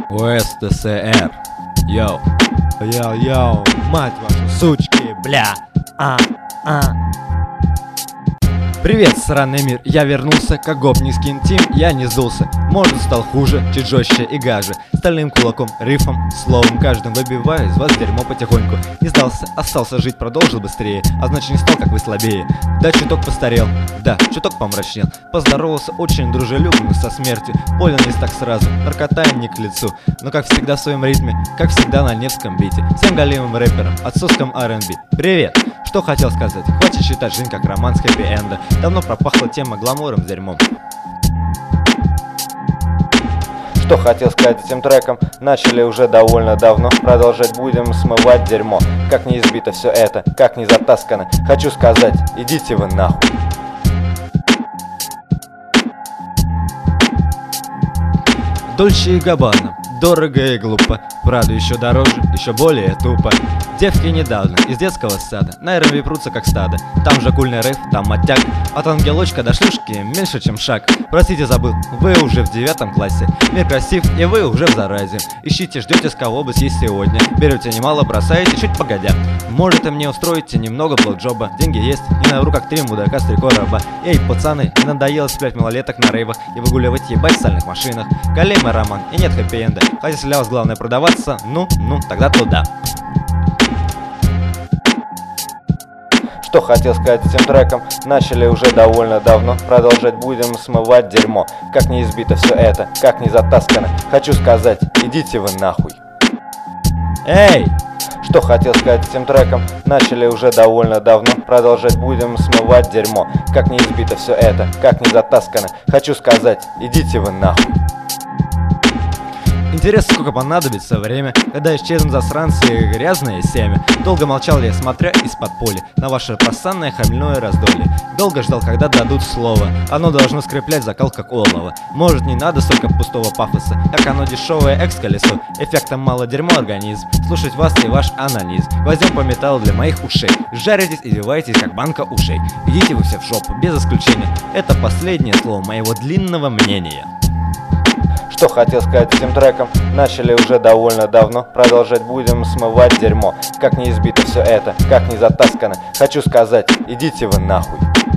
УСТСР. Йоу. Йоу-йоу, мать вашу, сучки, бля. Привет, сраный мир, я вернулся, как гопнийский интим, я не сдулся. Может, стал хуже, чуть жестче и гаже. Стальным кулаком, рифом, словом каждым выбиваю из вас дерьмо потихоньку. Не сдался, остался жить, продолжил быстрее. А значит, не стал, как вы, слабее. Да, чуток постарел, да, чуток помрачнел. Поздоровался очень дружелюбно со смертью. Понял не так сразу, наркота не к лицу. Но как всегда в своем ритме, как всегда на Невском бите. Всем голимым рэперам, отцовском R&B. Привет! Что хотел сказать? Хватит считать жизнь как роман с хэппи-энда. Давно пропахла тема гламуром, дерьмом. Что хотел сказать этим треком? Начали уже довольно давно. Продолжать будем смывать дерьмо. Как не избито все это, как не затаскано. Хочу сказать, идите вы нахуй. Дольче и Габбана, дорого и глупо. Правда еще дороже, еще более тупо. Девки недавно из детского сада на R&B прутся как стадо. Там же кульный рэп, там оттяг. От ангелочка до шлюшки меньше чем шаг. Простите, забыл, вы уже в 9 классе. Мир красив, и вы уже в заразе. Ищите, ждете, с кого бы съесть сегодня. Берете немало, бросаете чуть погодя. Может, и мне устроите немного блоджоба. Деньги есть, не навру как 3 мудака с 3 короба. Эй, пацаны, не надоело сплять малолеток на рейвах и выгуливать ебать в сальных машинах. Големый роман, и нет хэппи-энда. Хотя если для вас главное продаваться, ну, тогда туда. Что хотел сказать этим треком? Начали уже довольно давно. Продолжать будем смывать дерьмо. Как не избито все это, как не затаскано. Хочу сказать, идите вы нахуй. Эй! Что хотел сказать этим треком? Начали уже довольно давно. Продолжать будем смывать дерьмо. Как не избито все это, как не затаскано. Хочу сказать, идите вы нахуй. Интересно, сколько понадобится время, когда исчезнут засранцы и грязное семя. Долго молчал я, смотря из-под поля на ваше просанное хмельное раздолье. Долго ждал, когда дадут слово. Оно должно скреплять закал как олово. Может, не надо столько пустого пафоса, как оно дешевое экс-колесо. Эффектом мало дерьмо организм. Слушать вас и ваш анонизм. Возьмем по металлу для моих ушей. Жаритесь и деваетесь, как банка ушей. Идите вы все в жопу, без исключения. Это последнее слово моего длинного мнения. Что хотел сказать этим треком? Начали уже довольно давно. Продолжать будем смывать дерьмо. Как не избито все это, как не затаскано. Хочу сказать, идите вы нахуй.